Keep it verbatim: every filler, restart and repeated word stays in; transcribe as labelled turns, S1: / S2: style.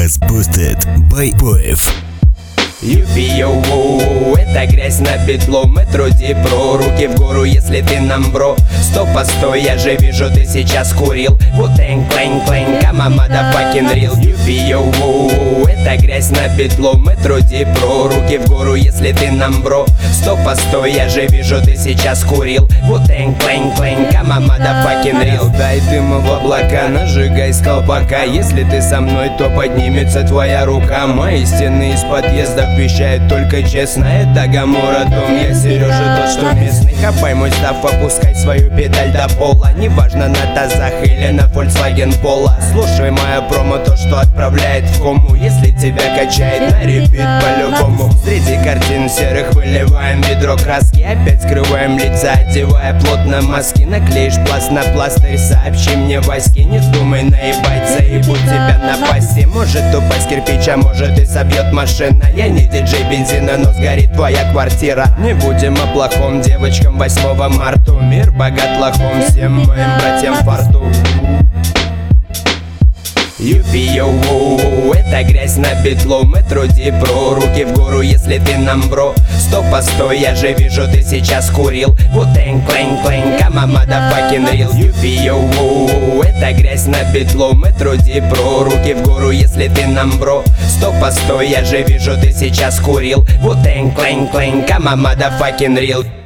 S1: Bass Boosted by Поев.
S2: Юпи-йоу, это грязь на петлу. Мы труди про руки в гору, если ты нам бро. Стоп, постой, я же вижу, ты сейчас курил. Вутэнг, клэнг, клэнг, кама мадафакин рил. Юпи-йоу, это грязь на петлу. Мы труди про руки в гору, если ты нам бро. Стоп, постой, я же вижу, ты сейчас курил. Вутэнг, клэнг, клэнг, кама мадафакин рил. Дай дыма в облака, нажигай с колпака. Если ты со мной, то поднимется твоя рука. Мои стены из подъезда вещает только честно. Это Гамора, дом, я Сережа, тот, что местный. Хапай мой став, опускай свою педаль до пола. Неважно, на тазах или на Volkswagen Polo. Слушай моя промо, то, что отправляет в кому. Если тебя качает, на репит по-любому. Среди картин серых выливаем ведро краски. Опять скрываем лица, одевая плотно маски. Наклеишь пласт на пластырь, сообщи мне Ваське. Не вздумай наебать, заебу тебя на пассе. Может упасть кирпич, а может и собьет машина. Я не диджей бензина, но сгорит твоя квартира. Не будем о плохом девочкам восьмого марта. Мир богат лохом, всем моим братьям фарту. Юпи-йоу, это грязь на петлу. Мы труди про руки в гору, если ты нам бро. Стоп, постой, я же вижу, ты сейчас курил. Вутэнг, клэнг, клэнг, кама мадафакин рил. Юпи-йоу, это грязь на петлу. Мы труди про руки в гору, если ты нам бро. Стоп, постой, я же вижу, ты сейчас курил. Вутэнг, клэнг, клэнг, кама мадафакин рил.